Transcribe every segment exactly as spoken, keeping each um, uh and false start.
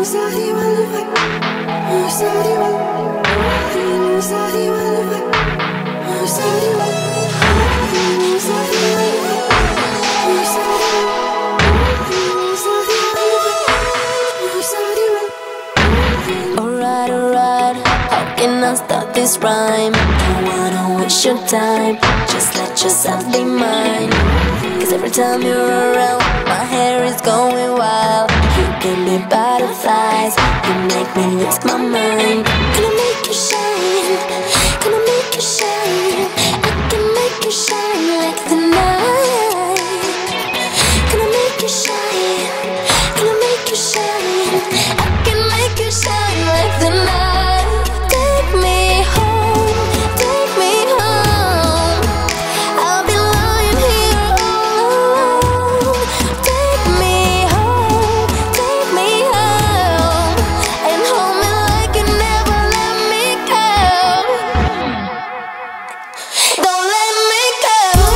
Alright, alright, how can I start this rhyme? Don't wanna waste your time, just let yourself be mine. Cause every time you're around, my hair is going wild. You give me butterflies, you make me lose my mind. Gonna make you shine, gonna make you shine. I can make you shine like the night. Gonna make you shine, gonna make you shine. I can make you shine like the night. Take me home, take me home. I'll be lying here all alone. Take me home, take me home, and hold me like you never let me go. Don't let me go.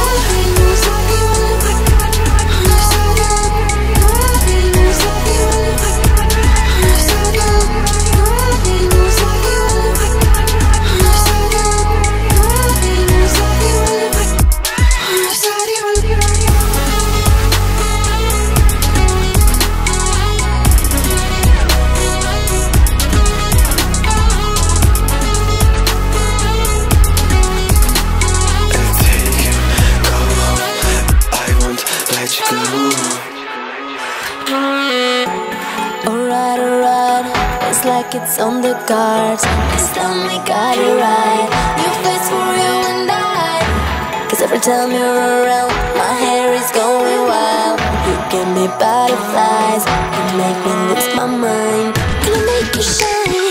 Alright, alright, it's like it's on the cards. This time we got it right. New face for you and I. Cause every time you're around, my hair is going wild. You give me butterflies, you make me lose my mind. Gonna make you shine.